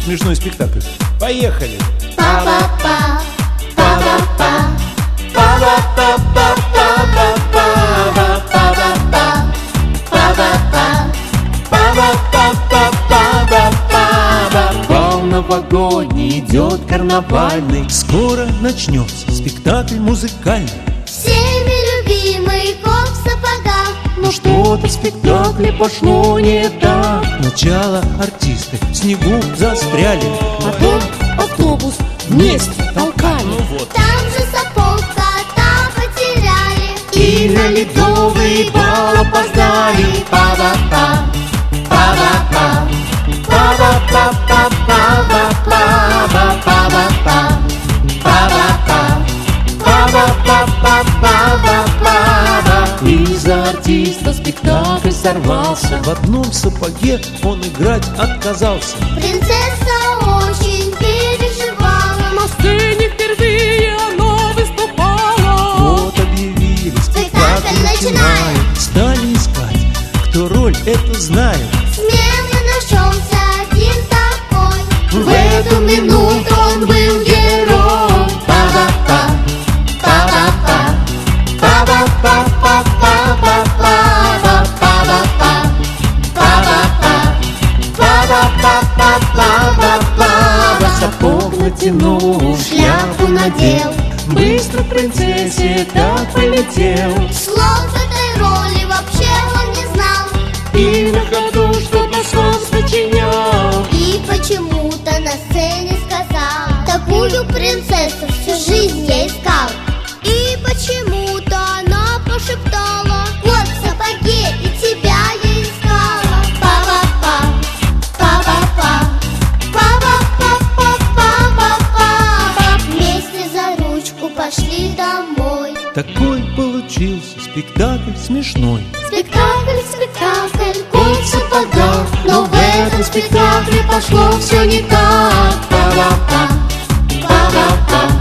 смешной спектакль. Поехали! Па-па-па, па-па-па, па-па-па, па-па-па, па-па-па, па-па-па, па-па-па. Бал новогодний идет карнавальный, скоро начнется спектакль музыкальный. Всеми любимый кот в сапогах. Но что-то в спектакле пошло не так. Сначала артисты в снегу застряли, Потом автобус вместе толкали. Там же сапог кота потеряли. и на ледовый бал опоздали. Па-па-па, па-па-па, Па-па-па, па-па-па, па-па-па, па-па-па, па-па-па, па-па-па. Из-за артиста спектакль сорвался. В одном сапоге он играть отказался. принцесса очень переживала. На сцене впервые она выступала. Вот объявили, Спектакль начинает. Стали искать, кто роль эту знает. Смелый нашелся один такой. В эту минуту он был герой. Па-па-па, па-па-па, Па-па-па, па-па-па, па-па-па, па-па-па. па-па-па, па-па-па. Сапог натянул, шляпу надел, быстро к принцессе так полетел. Слов этой роли вообще он не знал. И на ходу что-то сам сочинял. И почему-то на сцене сказал: такую принцессу всю жизнь я искал. И почему-то она прошептала: вот в сапоге и тебя я искала. Па-па-па, па-па-па, па-па-па, па-па-па. Вместе за ручку пошли домой. Такой получился спектакль смешной. Спектакль, спектакль, кот в сапогах. Но в этом спектакле пошло все не так. Па-па-па, па-па-па,